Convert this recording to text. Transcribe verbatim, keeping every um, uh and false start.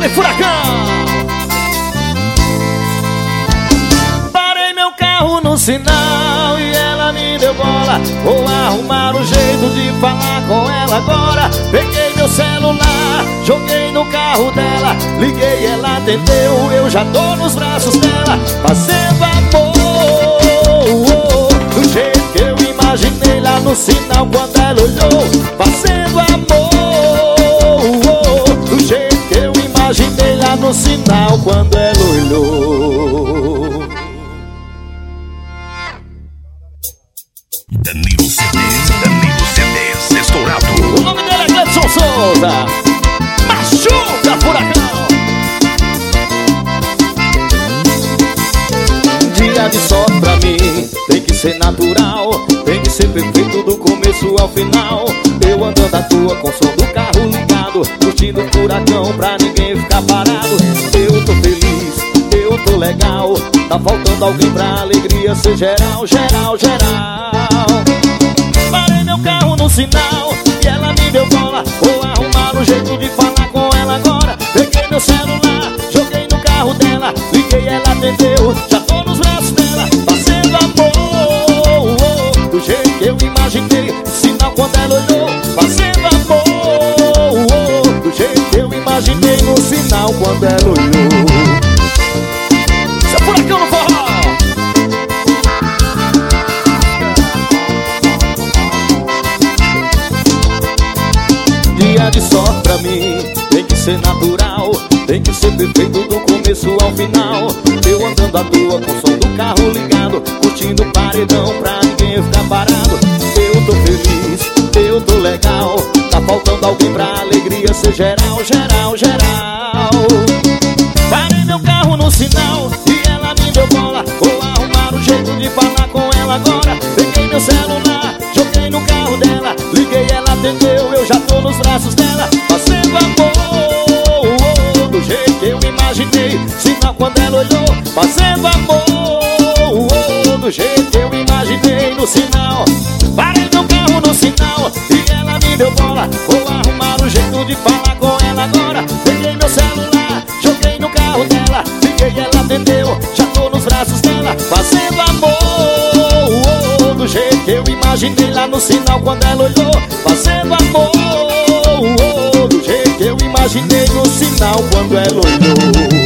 Dale, furacão! Parei meu carro no sinal e ela me deu bola. Vou arrumar um jeito de falar com ela agora. Peguei meu celular, joguei no carro dela. Liguei, ela atendeu, eu já tô nos braços dela. Fazendo amor, do jeito que eu imaginei lá no sinal quando ela olhou. Fazendo amor, do jeito que eu imaginei lá no sinal quando ela olhou. Danilo C Ds, Danilo C Ds, estourado. O nome dele é Gleidson Souza. Machuca, furacão. Dia de sorte pra mim tem que ser natural, tem que ser perfeito do começo ao final. Eu andando à toa com o som do carro ligado, curtindo o furacão pra ninguém ficar parado. Eu tô feliz, eu tô legal, tá faltando alguém pra alegria ser geral, geral, geral. Parei meu carro no sinal e ela me deu bola. Vou arrumar um jeito de falar com ela agora. Peguei meu celular, joguei no carro dela. Liguei, ela atendeu, já tô nos braços dela. Fazendo amor, do jeito que eu imaginei, sinal quando ela olhou. Fazendo amor, do jeito que eu imaginei no sinal quando ela olhou. Seu furacão no forró. Dia de sorte pra mim tem que ser natural, tem que ser perfeito do começo ao final. Eu andando à toa com o som do carro ligado, curtindo o paredão pra ninguém ficar parado. Eu tô feliz, eu tô legal, tá faltando alguém pra alegria ser geral, geral, geral. Parei meu carro no sinal e ela me deu bola. Vou arrumar um jeito de falar com ela agora. Peguei meu celular, joguei no carro dela. Liguei, ela atendeu, eu já tô nos braços dela. Fazendo amor, do jeito que eu imaginei, sinal quando ela olhou. Fazendo amor, do jeito que eu imaginei no sinal. Parei meu carro no sinal e ela me deu bola. Vou arrumar um jeito de falar com ela agora. Peguei meu celular, joguei no carro dela. Liguei, ela atendeu, já tô nos braços dela. Fazendo amor, do jeito que eu imaginei lá no sinal quando ela olhou. Fazendo amor, do jeito que eu imaginei no sinal quando ela olhou.